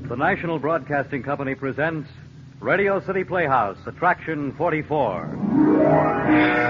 The National Broadcasting Company presents Radio City Playhouse, Attraction 44.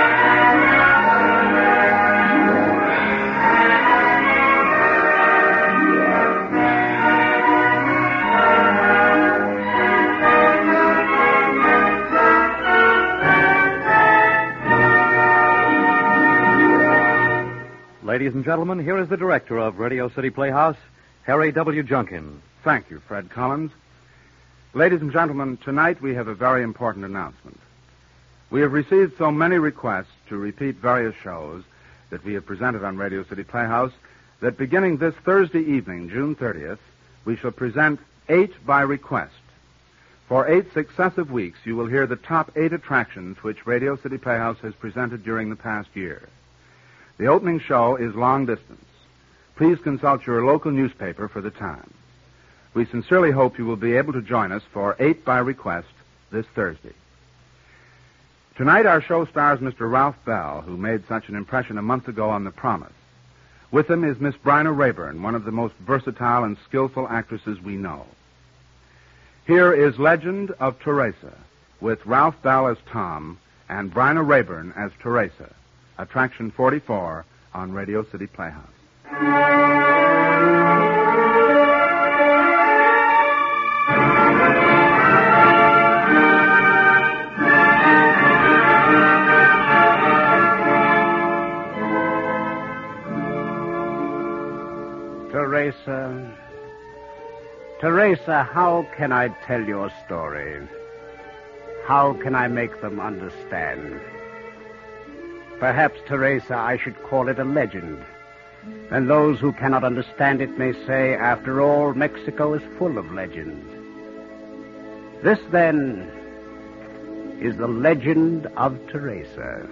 Ladies and gentlemen, here is the director of Radio City Playhouse, Harry W. Junkin. Thank you, Fred Collins. Ladies and gentlemen, tonight we have a very important announcement. We have received so many requests to repeat various shows that we have presented on Radio City Playhouse that beginning this Thursday evening, June 30th, we shall present 8 by request. For 8 successive weeks, you will hear the top 8 attractions which Radio City Playhouse has presented during the past year. The opening show is Long Distance. Please consult your local newspaper for the time. We sincerely hope you will be able to join us for 8 by request this Thursday. Tonight our show stars Mr. Ralph Bell, who made such an impression a month ago on The Promise. With him is Miss Bryna Rayburn, one of the most versatile and skillful actresses we know. Here is Legend of Teresa, with Ralph Bell as Tom and Bryna Rayburn as Teresa. Attraction 44 on Radio City Playhouse. Teresa, how can I tell your story? How can I make them understand? Perhaps, Teresa, I should call it a legend. And those who cannot understand it may say, after all, Mexico is full of legends. This, then, is the legend of Teresa.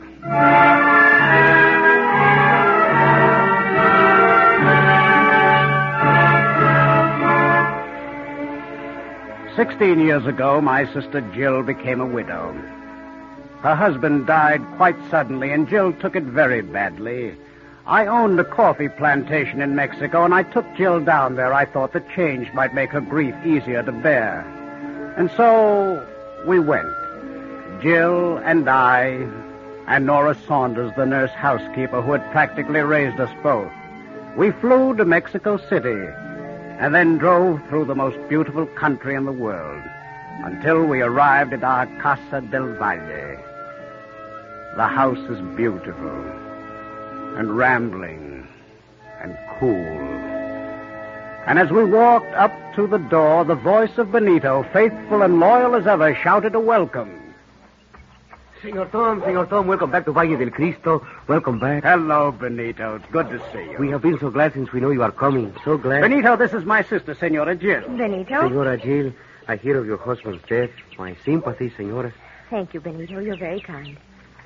16 years ago, my sister Jill became a widow. Her husband died quite suddenly, and Jill took it very badly. I owned a coffee plantation in Mexico, and I took Jill down there. I thought the change might make her grief easier to bear. And so we went. Jill and I, and Nora Saunders, the nurse housekeeper who had practically raised us both. We flew to Mexico City, and then drove through the most beautiful country in the world, until we arrived at our Casa del Valle. The house is beautiful, and rambling, and cool. And as we walked up to the door, the voice of Benito, faithful and loyal as ever, shouted a welcome. Senor Tom, welcome back to Valle del Cristo. Welcome back. Hello, Benito. It's good to see you. We have been so glad since we know you are coming. So glad. Benito, this is my sister, Senora Jill. Benito? Senora Jill, I hear of your husband's death. My sympathy, senora. Thank you, Benito. You're very kind.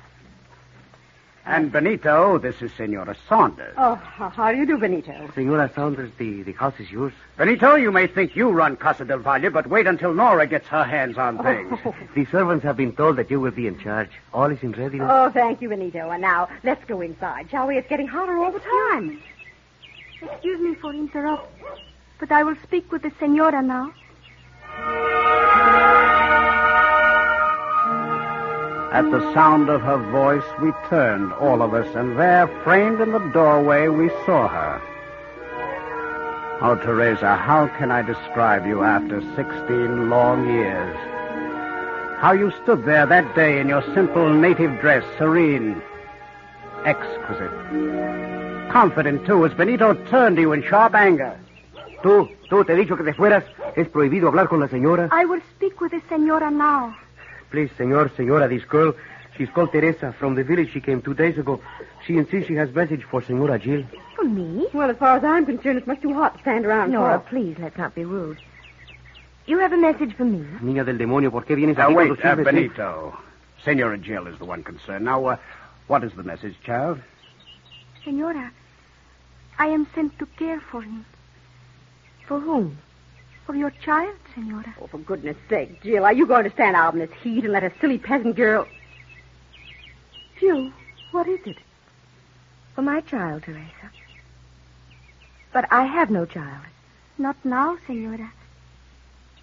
And Benito, this is Senora Saunders. Oh, how do you do, Benito? Senora Saunders, the house is yours. Benito, you may think you run Casa del Valle, but wait until Nora gets her hands on things. Oh. The servants have been told that you will be in charge. All is in readiness. Oh, thank you, Benito. And now, let's go inside, shall we? It's getting hotter all the time. Excuse me for interrupt, but I will speak with the senora now. At the sound of her voice, we turned, all of us, and there, framed in the doorway, we saw her. Oh, Teresa, how can I describe you after 16 long years? How you stood there that day in your simple native dress, serene, exquisite, confident, too, as Benito turned to you in sharp anger. Tú, te he dicho que te fueras. Es prohibido hablar con la señora. I will speak with the senora now. Please, senora, this girl, she's called Teresa. From the village she came 2 days ago. She insists she has message for Senora Jill. For me? Well, as far as I'm concerned, it's much too hot to stand around. Nora, please, let's not be rude. You have a message for me? Niña del demonio, ¿por qué vienes Now, aquí wait, cuando sirves, Benito. Senora Jill is the one concerned. Now, what is the message, child? Senora, I am sent to care for him. For whom? For your child, senora. Oh, for goodness sake, Jill, are you going to stand out in this heat and let a silly peasant girl... Jill, what is it? For my child, Teresa. But I have no child. Not now, senora.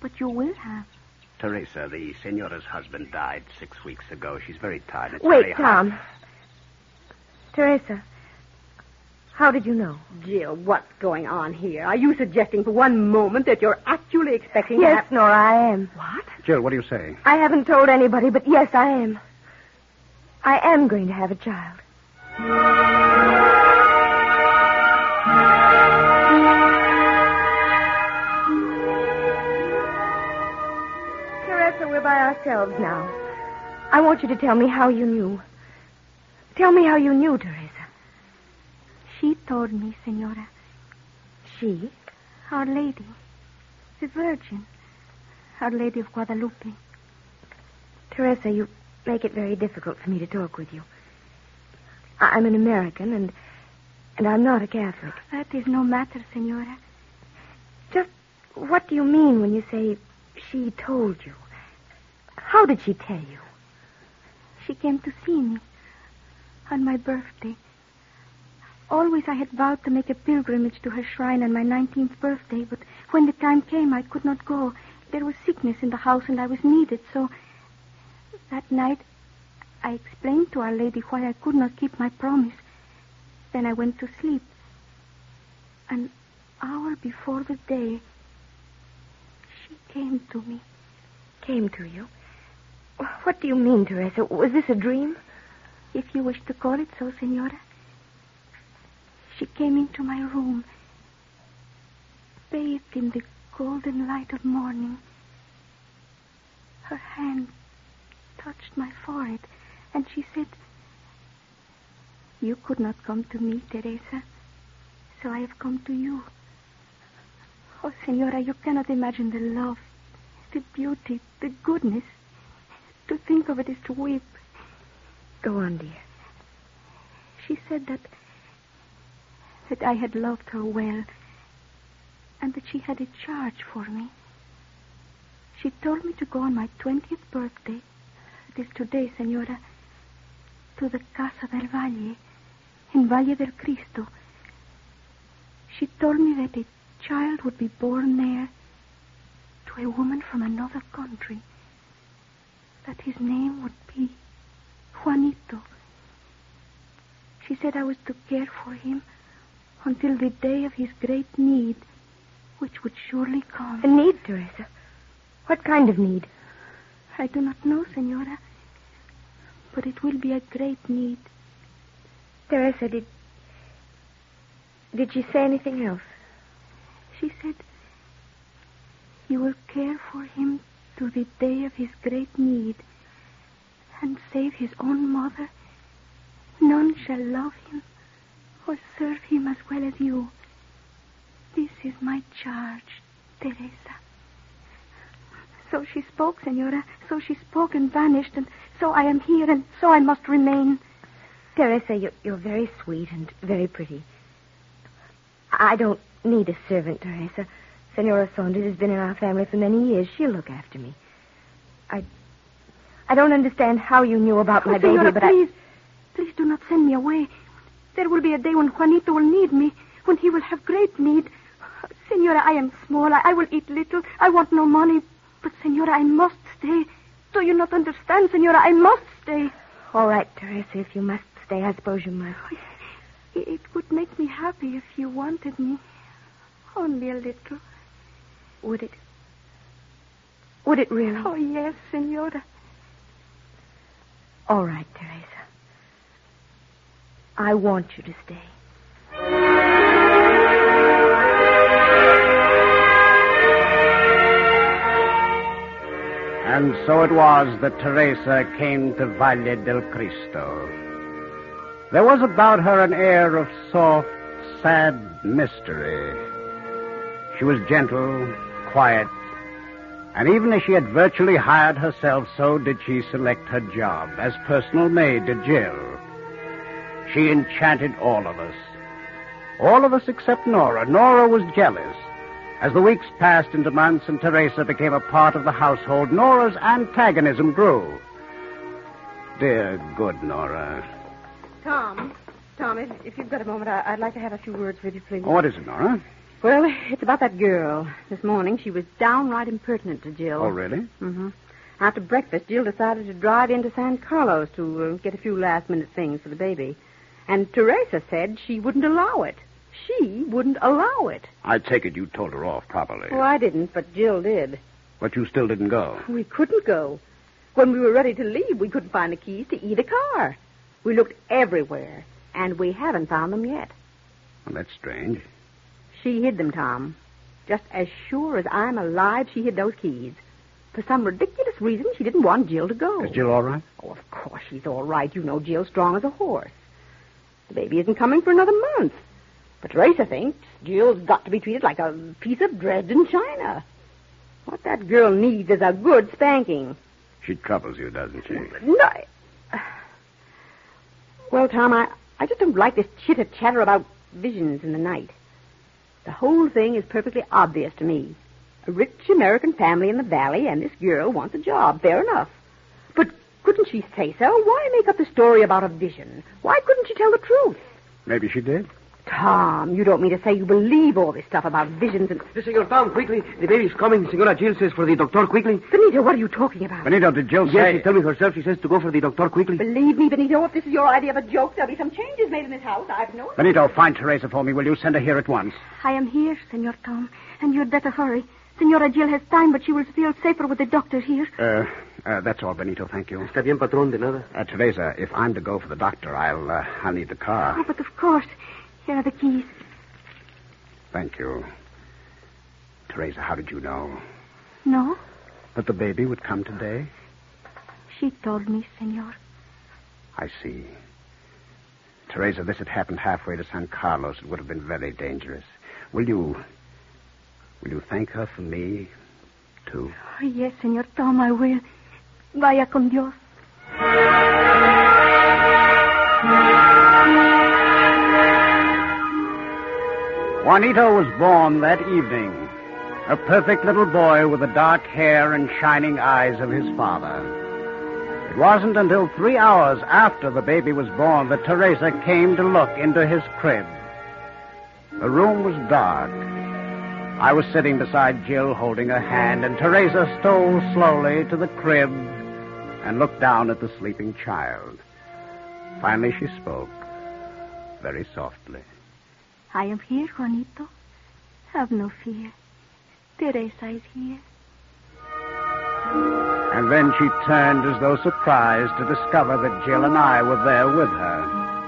But you will have. Teresa, the Senora's husband died 6 weeks ago. She's very tired. It's Wait, very hot. Tom. Teresa, how did you know? Jill, what's going on here? Are you suggesting for one moment that you're actually expecting to Yes, have... Nora, I am. What? Jill, what do you say? I haven't told anybody, but yes, I am. I am going to have a child. Teresa, we're by ourselves now. I want you to tell me how you knew. Tell me how you knew, Teresa. She told me, Senora. She? Our Lady. The Virgin. Our Lady of Guadalupe. Teresa, you make it very difficult for me to talk with you. I'm an American, and I'm not a Catholic. That is no matter, Senora. Just what do you mean when you say she told you? How did she tell you? She came to see me on my birthday. Always I had vowed to make a pilgrimage to her shrine on my 19th birthday, but when the time came, I could not go. There was sickness in the house, and I was needed, so that night I explained to Our Lady why I could not keep my promise. Then I went to sleep. An hour before the day, she came to me. Came to you? What do you mean, Teresa? Was this a dream? If you wish to call it so, Senora. She came into my room, bathed in the golden light of morning. Her hand touched my forehead, and she said, "You could not come to me, Teresa, so I have come to you." Oh, Senora, you cannot imagine the love, the beauty, the goodness. To think of it is to weep. Go on, dear. She said that I had loved her well, and that she had a charge for me. She told me to go on my 20th birthday, it is today, Senora, to the Casa del Valle, in Valle del Cristo. She told me that a child would be born there to a woman from another country, that his name would be Juanito. She said I was to care for him until the day of his great need, which would surely come. A need, Teresa? What kind of need? I do not know, Senora, but it will be a great need. Teresa, did she say anything else? She said, "You will care for him to the day of his great need, and save his own mother. None shall love him or serve him as well as you. This is my charge, Teresa." So she spoke, Senora. So she spoke and vanished, and so I am here, and so I must remain. Teresa, you're very sweet and very pretty. I don't need a servant, Teresa. Senora Saunders has been in our family for many years. She'll look after me. I don't understand how you knew about my Senora, baby, but please do not send me away. There will be a day when Juanito will need me, when he will have great need. Senora, I am small. I will eat little. I want no money. But, Senora, I must stay. Do you not understand, Senora? I must stay. All right, Teresa, if you must stay, I suppose you must. It would make me happy if you wanted me. Only a little. Would it? Would it really? Oh, yes, Senora. All right, Teresa. I want you to stay. And so it was that Teresa came to Valle del Cristo. There was about her an air of soft, sad mystery. She was gentle, quiet, and even as she had virtually hired herself, so did she select her job as personal maid to Jill. She enchanted all of us. All of us except Nora. Nora was jealous. As the weeks passed into months and Teresa became a part of the household, Nora's antagonism grew. Dear, good Nora. Tom, if you've got a moment, I'd like to have a few words with you, please. What is it, Nora? Well, it's about that girl. This morning, she was downright impertinent to Jill. Oh, really? Mm-hmm. After breakfast, Jill decided to drive into San Carlos to get a few last-minute things for the baby. And Teresa said she wouldn't allow it. She wouldn't allow it. I take it you told her off properly. Oh, I didn't, but Jill did. But you still didn't go. We couldn't go. When we were ready to leave, we couldn't find the keys to either car. We looked everywhere, and we haven't found them yet. Well, that's strange. She hid them, Tom. Just as sure as I'm alive, she hid those keys. For some ridiculous reason, she didn't want Jill to go. Is Jill all right? Oh, of course she's all right. You know Jill's strong as a horse. The baby isn't coming for another month. But Teresa thinks Jill's got to be treated like a piece of Dresden china. What that girl needs is a good spanking. She troubles you, doesn't she? No. Well, Tom, I just don't like this chitter-chatter about visions in the night. The whole thing is perfectly obvious to me. A rich American family in the valley, and this girl wants a job. Fair enough. But couldn't she say so? Why make up the story about a vision? Why couldn't she tell the truth? Maybe she did. Tom, you don't mean to say you believe all this stuff about visions and... Senor Tom, quickly. The baby's coming. Senora Jill says for the doctor, quickly. Benito, what are you talking about? Benito, did Jill say... Yes, she told me herself. She says to go for the doctor, quickly. Believe me, Benito, if this is your idea of a joke, there'll be some changes made in this house. I've no... Benito, find Teresa for me, will you? Send her here at once. I am here, Senor Tom, and you'd better hurry. Senora Jill has time, but she will feel safer with the doctor here. That's all, Benito, thank you. Está bien, patrón, de nada. Teresa, if I'm to go for the doctor, I'll need the car. Oh, but of course. Here are the keys. Thank you. Teresa, how did you know? No, That the baby would come today? she told me, Senor. I see. Teresa, this had happened halfway to San Carlos. It would have been very dangerous. Will you thank her for me, too? Oh, yes, Senor Tom, I will. Vaya con Dios. Juanito was born that evening. A perfect little boy with the dark hair and shining eyes of his father. It wasn't until 3 hours after the baby was born that Teresa came to look into his crib. The room was dark. I was sitting beside Jill holding her hand, and Teresa stole slowly to the crib and looked down at the sleeping child. Finally she spoke, very softly. I am here, Juanito. Have no fear. Teresa is here. And then she turned as though surprised to discover that Jill and I were there with her.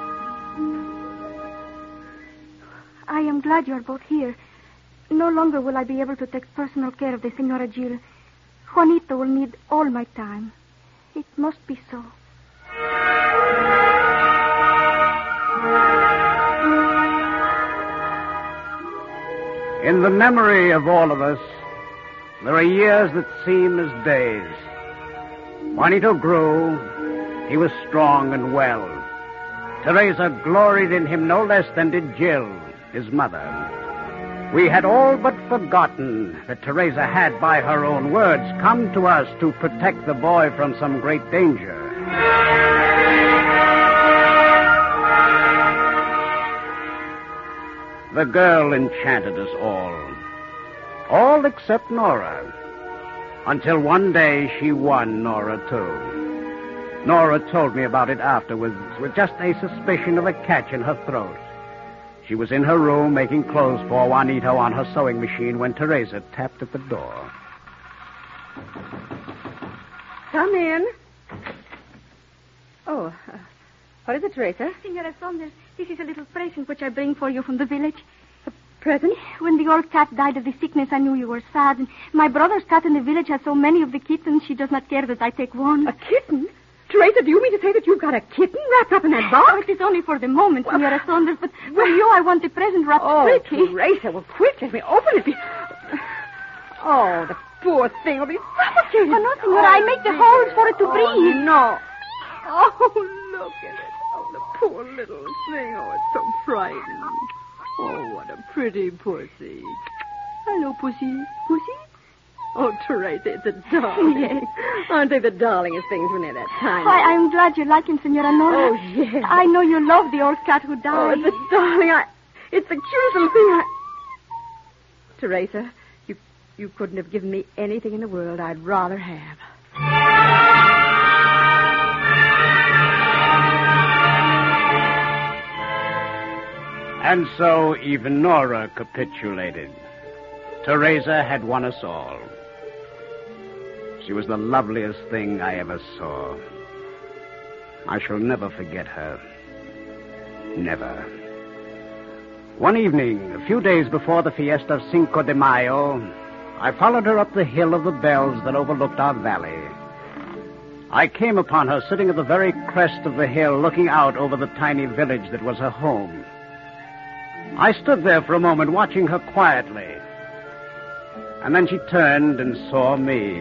I am glad you're both here. No longer will I be able to take personal care of the Senora Jill. Juanito will need all my time. It must be so. In the memory of all of us, there are years that seem as days. Juanito grew. He was strong and well. Teresa gloried in him no less than did Jill, his mother. We had all but forgotten that Teresa had, by her own words, come to us to protect the boy from some great danger. The girl enchanted us all except Nora, until one day she won Nora, too. Nora told me about it afterwards with just a suspicion of a catch in her throat. She was in her room making clothes for Juanito on her sewing machine when Teresa tapped at the door. Come in. Oh, what is it, Teresa? Senora Saunders, this is a little present which I bring for you from the village. A present? When the old cat died of the sickness, I knew you were sad. And my brother's cat in the village has so many of the kittens, she does not care that I take one. A kitten? Teresa, do you mean to say that you've got a kitten wrapped up in that box? Oh, it is only for the moment, Senora Saunders, but for you I want the present wrapped quickly. Teresa, well, quick, let me open it. Oh, the poor thing will be suffocated. Oh, no, Senora, I make the holes for it to breathe. No. Oh, look at it. Oh, the poor little thing. Oh, it's so frightened. Oh, what a pretty pussy. Hello, pussy. Pussy? Oh, Teresa, it's a darling. Yes. Aren't they the darlingest things when they're that tiny? Why, I'm glad you like him, Senora Nora. Oh, yes. I know you love the old cat who died. Oh, it's a darling. It's the cutest little thing Teresa, you couldn't have given me anything in the world I'd rather have. And so even Nora capitulated. Teresa had won us all. She was the loveliest thing I ever saw. I shall never forget her. Never. One evening, a few days before the fiesta of Cinco de Mayo, I followed her up the hill of the bells that overlooked our valley. I came upon her sitting at the very crest of the hill, looking out over the tiny village that was her home. I stood there for a moment, watching her quietly. And then she turned and saw me.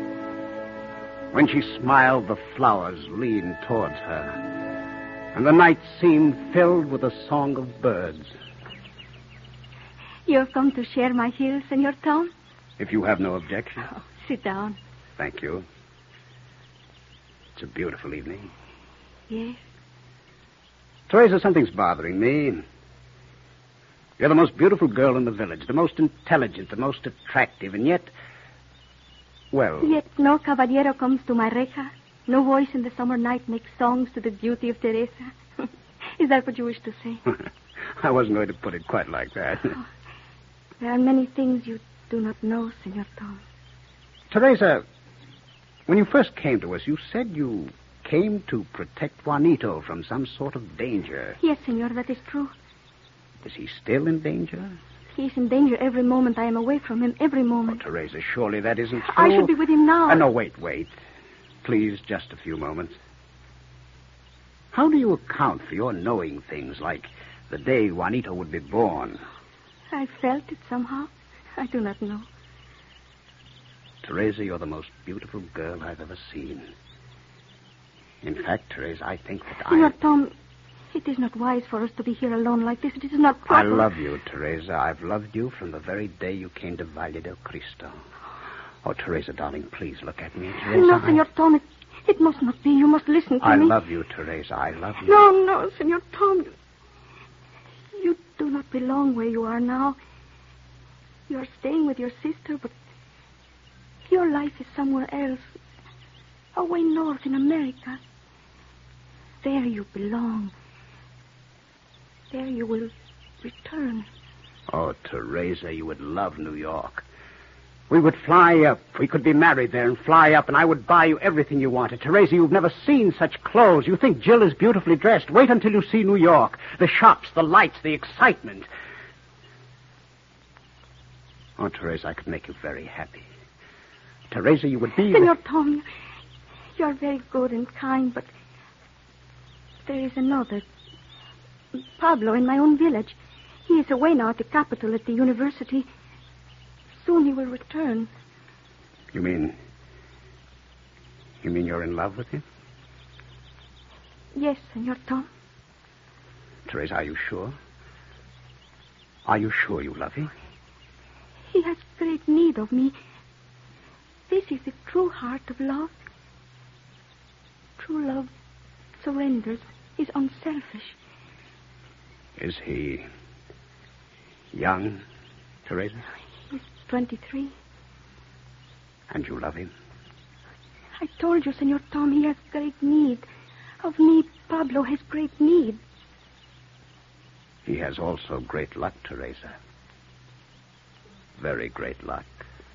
When she smiled, the flowers leaned towards her, and the night seemed filled with a song of birds. You have come to share my hill, Senor Tom? If you have no objection. Oh, sit down. Thank you. It's a beautiful evening. Yes. Teresa, something's bothering me. You're the most beautiful girl in the village, the most intelligent, the most attractive, and yet... Well... Yet no caballero comes to my reja. No voice in the summer night makes songs to the beauty of Teresa. Is that what you wish to say? I wasn't going to put it quite like that. Oh, there are many things you do not know, Senor Tom. Teresa, when you first came to us, you said you came to protect Juanito from some sort of danger. Yes, Senor, that is true. Is he still in danger? He is in danger every moment I am away from him, every moment. Oh, Teresa, surely that isn't true. I should be with him now. No, wait. Please, just a few moments. How do you account for your knowing things like the day Juanito would be born? I felt it somehow. I do not know. Teresa, you're the most beautiful girl I've ever seen. In fact, Teresa, I think that Senor Tom, it is not wise for us to be here alone like this. It is not proper. I love you, Teresa. I've loved you from the very day you came to Valle del Cristo. Oh, Teresa, darling, please look at me. Teresa, no, Senor Tom, it must not be. You must listen to me. I love you, Teresa. I love you. No, Senor Tom. You do not belong where you are now. You are staying with your sister, but your life is somewhere else. Away north in America. There you belong. There you will return. Oh, Teresa, you would love New York. We would fly up. We could be married there and fly up, and I would buy you everything you wanted. Teresa, you've never seen such clothes. You think Jill is beautifully dressed. Wait until you see New York. The shops, the lights, the excitement. Oh, Teresa, I could make you very happy. Teresa, you would be... Senor Tom, you are very good and kind, but there is another... Pablo, in my own village. He is away now at the capital, at the university. Soon he will return. You mean you're in love with him? Yes, Senor Tom. Teresa, are you sure? Are you sure you love him? He has great need of me. This is the true heart of love. True love surrenders, is unselfish. Is he young, Teresa? He's 23. And you love him? I told you, Senor Tom, he has great need. Of me, Pablo has great need. He has also great luck, Teresa. Very great luck.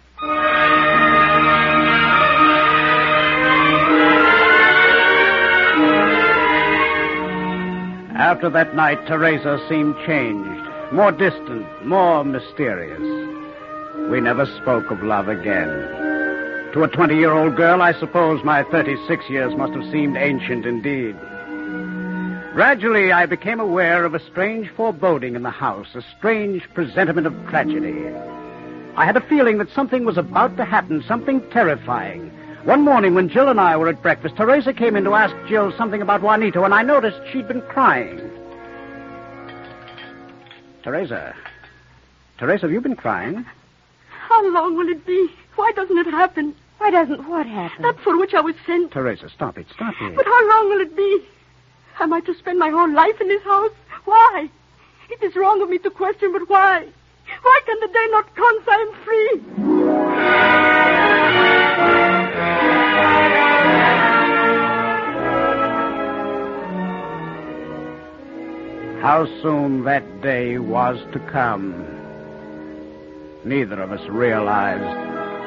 After that night, Teresa seemed changed, more distant, more mysterious. We never spoke of love again. To a 20-year-old girl, I suppose my 36 years must have seemed ancient indeed. Gradually, I became aware of a strange foreboding in the house, a strange presentiment of tragedy. I had a feeling that something was about to happen, something terrifying. One morning when Jill and I were at breakfast, Teresa came in to ask Jill something about Juanito, and I noticed she'd been crying. Teresa, have you been crying? How long will it be? Why doesn't it happen? Why doesn't what happen? That for which I was sent. Teresa, stop it. But how long will it be? Am I to spend my whole life in this house? Why? It is wrong of me to question, but why? Why can the day not come so I'm free? How soon that day was to come, neither of us realized.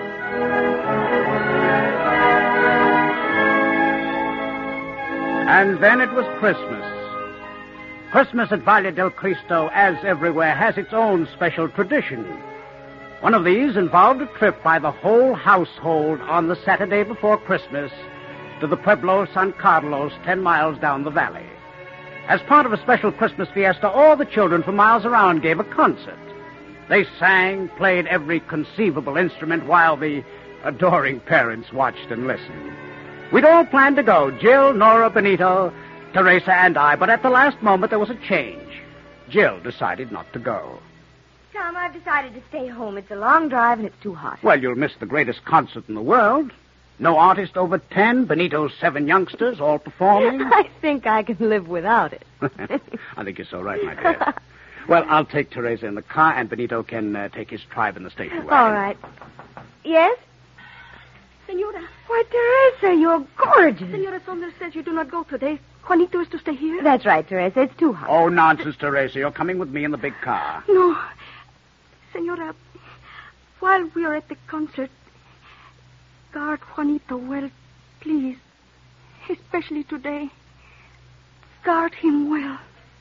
And then it was Christmas. Christmas at Valle del Cristo, as everywhere, has its own special tradition. One of these involved a trip by the whole household on the Saturday before Christmas to the Pueblo San Carlos, 10 miles down the valley. As part of a special Christmas fiesta, all the children for miles around gave a concert. They sang, played every conceivable instrument while the adoring parents watched and listened. We'd all planned to go, Jill, Nora, Benito, Teresa, and I, but at the last moment there was a change. Jill decided not to go. Tom, I've decided to stay home. It's a long drive and it's too hot. Well, you'll miss the greatest concert in the world. No artist over 10, Benito's 7 youngsters, all performing. I think I can live without it. I think you're so right, my dear. Well, I'll take Teresa in the car, and Benito can take his tribe in the station wagon. All right. Yes? Senora. Why, Teresa, you're gorgeous. Senora Saunders says you do not go today. Juanito is to stay here. That's right, Teresa. It's too hot. Oh, nonsense, Teresa. You're coming with me in the big car. No. Senora, while we are at the concert, guard Juanito well, please. Especially today. Guard him well.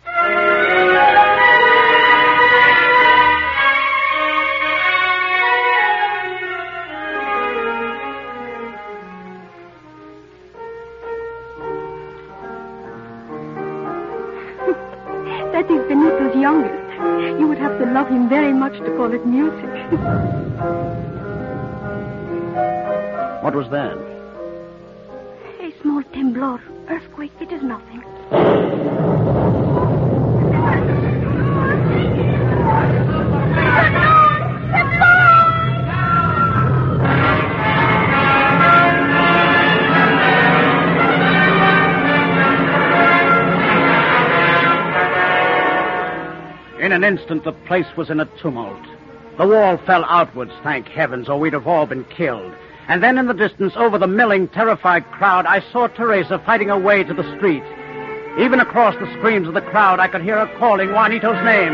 That is Benito's youngest. You would have to love him very much to call it music. What was that? A small temblor. Earthquake. It is nothing. In an instant, the place was in a tumult. The wall fell outwards, thank heavens, or we'd have all been killed. And then in the distance, over the milling, terrified crowd, I saw Teresa fighting her way to the street. Even across the screams of the crowd, I could hear her calling Juanito's name.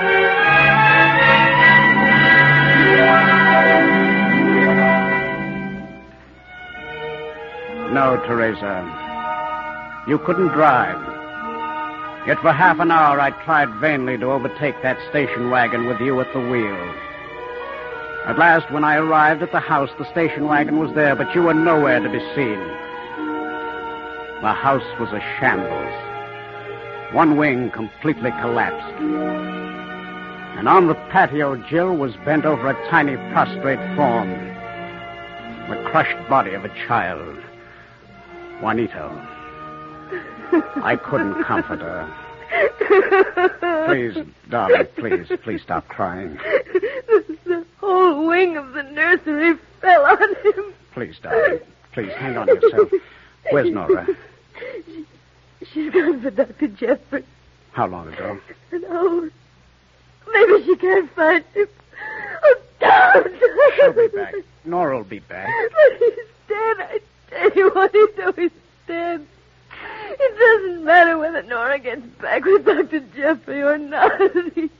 No, Teresa. You couldn't drive. Yet for half an hour I tried vainly to overtake that station wagon with you at the wheel. At last, when I arrived at the house, the station wagon was there, but you were nowhere to be seen. The house was a shambles. One wing completely collapsed. And on the patio, Jill was bent over a tiny prostrate form. The crushed body of a child. Juanito. I couldn't comfort her. Please, darling, please stop crying. The whole wing of the nursery fell on him. Please, darling. Please, hang on to yourself. Where's Nora? She's gone for Dr. Jeffrey. How long ago? An hour. Maybe she can't find him. Oh, don't! She'll be back. Nora will be back. But he's dead. I tell you what, he's dead. It doesn't matter whether Nora gets back with Dr. Jeffrey or not. He's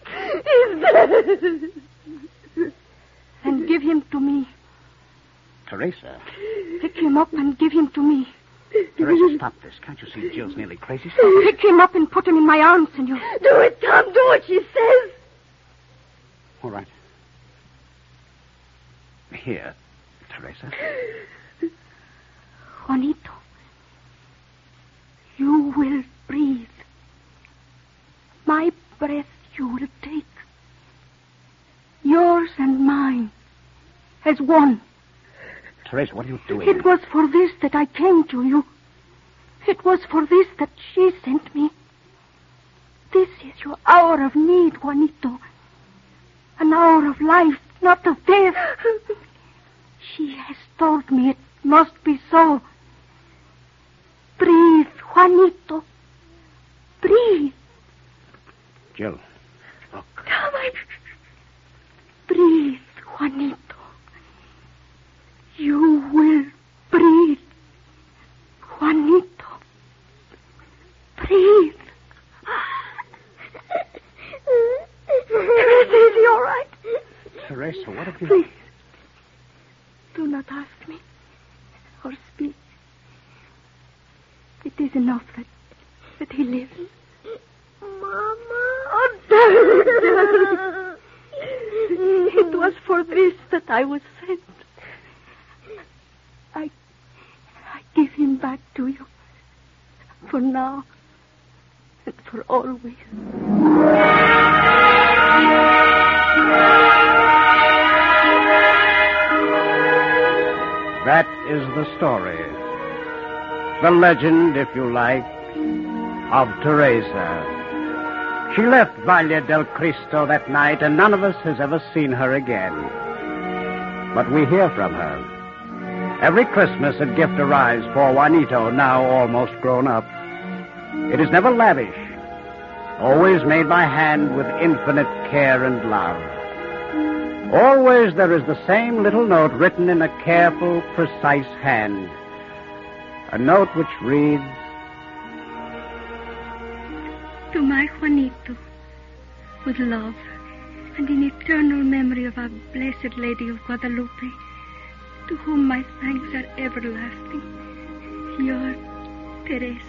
dead. And give him to me. Teresa. Pick him up and give him to me. Teresa, stop this. Can't you see Jill's nearly crazy? Stop it. Pick him up and put him in my arms, senor. Do it, Tom. Do what she says. All right. Here, Teresa. Juanito, you will breathe. My breath you will take. Yours and mine as one. Teresa, what are you doing? It was for this that I came to you. It was for this that she sent me. This is your hour of need, Juanito. An hour of life, not of death. She has told me it must be so. Breathe, Juanito. Breathe. Jill, look. Tom, Juanito, you will breathe. Juanito, breathe. Teresa, is he all right? Teresa, what have you... Please, do not ask me or speak. It is enough that he lives. Mama. Oh, it was for this that I was sent. I give him back to you. For now and for always. That is the story. The legend, if you like, of Teresa. She left Valle del Cristo that night, and none of us has ever seen her again. But we hear from her. Every Christmas a gift arrives for Juanito, now almost grown up. It is never lavish, always made by hand with infinite care and love. Always there is the same little note written in a careful, precise hand. A note which reads, To my Juanito, with love and in eternal memory of our Blessed Lady of Guadalupe, to whom my thanks are everlasting, your Teresa.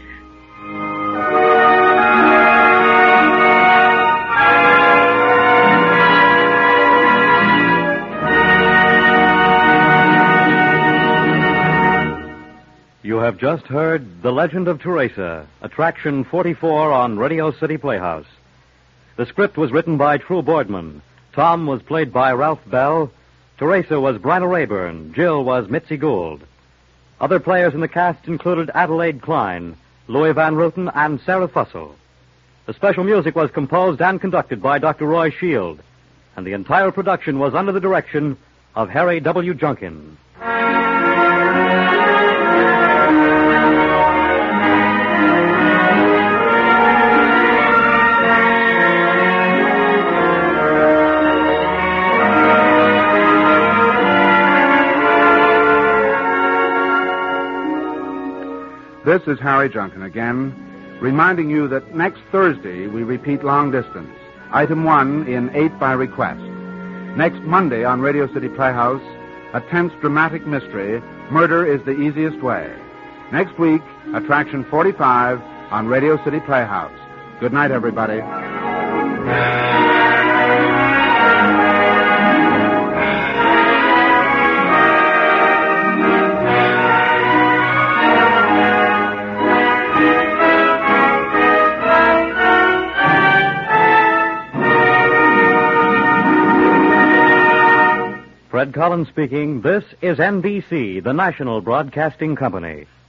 You have just heard The Legend of Teresa, Attraction 44 on Radio City Playhouse. The script was written by True Boardman. Tom was played by Ralph Bell. Teresa was Bryna Rayburn. Jill was Mitzi Gould. Other players in the cast included Adelaide Klein, Louis Van Ruten, and Sarah Fussell. The special music was composed and conducted by Dr. Roy Shield, and the entire production was under the direction of Harry W. Junkin. This is Harry Junkin again, reminding you that next Thursday we repeat Long Distance, Item 1 in 8 by request. Next Monday on Radio City Playhouse, a tense dramatic mystery, Murder is the Easiest Way. Next week, Attraction 45 on Radio City Playhouse. Good night, everybody. Fred Collins speaking. This is NBC, the national broadcasting company.